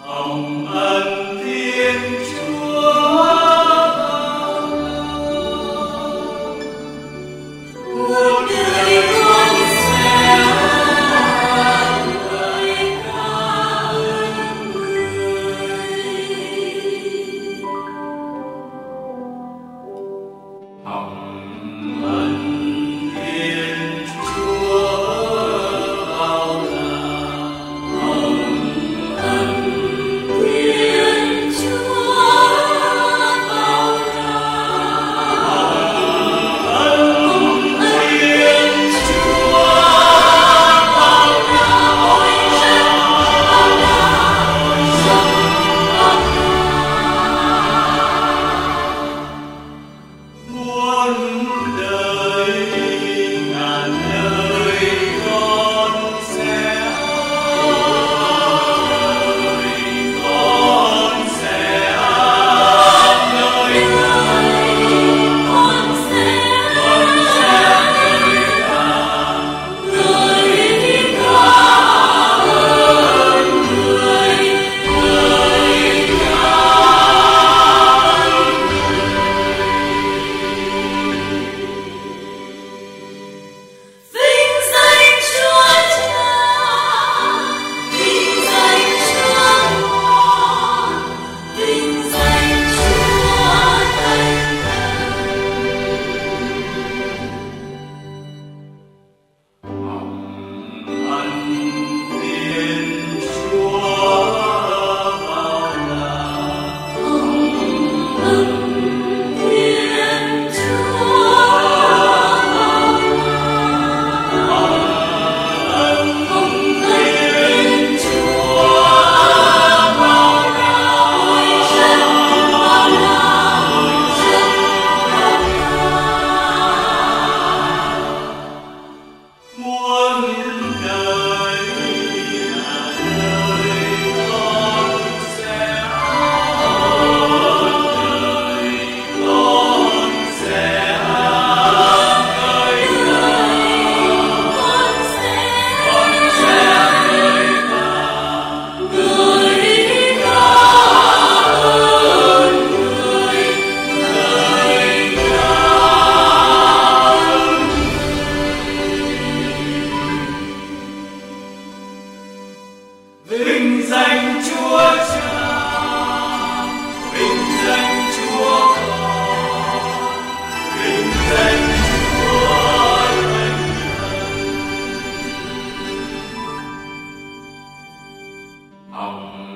Hồng ân Thiên Chúa, cuộc đời con sẽ ngợi ca ơn người. Hồng ân Thiên Chúa bao la, hồng ân Thiên Chúa bao la, hồng ân Thiên Chúa bao la, ôi rất bao la, rất bao la. Muôn đời ngàn đời con sẽ vinh danh Chúa Cha, vinh danh Chúa Con, vinh danh Chúa Thánh Thần. Hồng